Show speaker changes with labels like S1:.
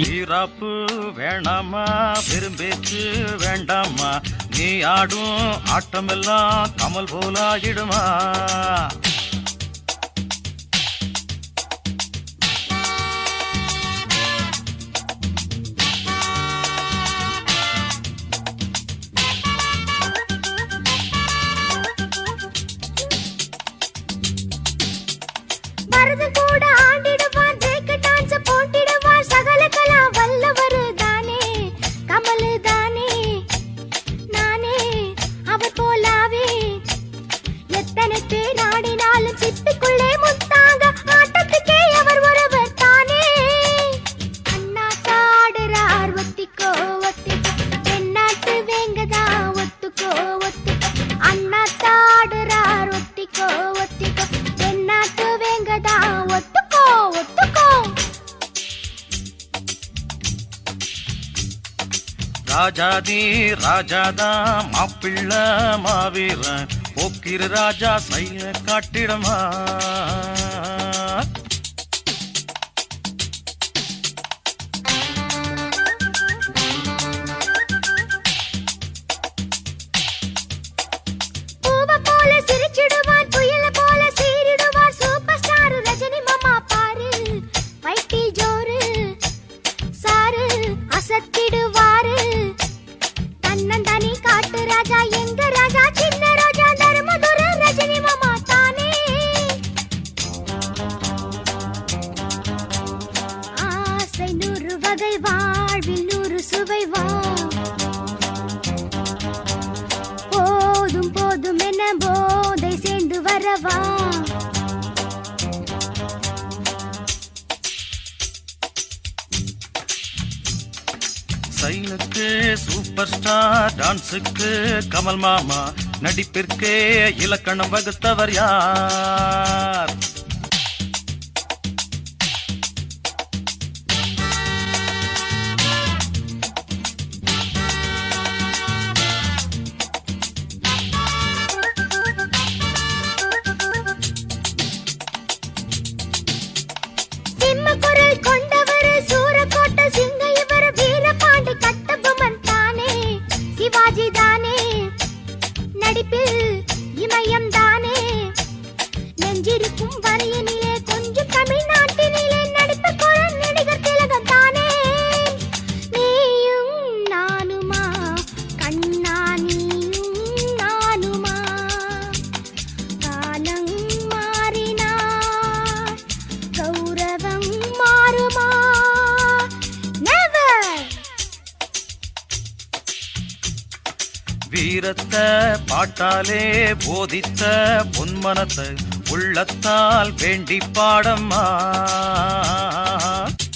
S1: வீராப்பு வேணாமா பெரும்பேச்சு வேண்டாமா நீ ஆடும் ஆட்டமெல்லாம் கமல் போலாகிடுமா ராஜாதி ராஜாதா மாப்பிள்ள மாவீரன் போக்கிரு ராஜா சைல காட்டிடமா வாழ்வில் நூறு சுவை வா போதும் போதும் என போதை சேர்ந்து வரவா சைனுக்கு சூப்பர் ஸ்டார் டான்ஸுக்கு கமல் மாமா நடிப்பிற்கே இலக்கணம் வகுத்தவர் யார் இமயம் தானே நெஞ்சிருக்கும் வரையினிலே கொஞ்சம் தமிழ்நாட்டினிலே நடித்த குரல் நடிகர் திலகம் தானே நீயும் நானுமா கண்ணா நீயும் நானுமா காலம் மாறினா கௌரவம் மாறுமா வீரத்தை பாட்டாலே போதித்த பொன்மனத்தை உள்ளத்தால் வேண்டி பாடம்மா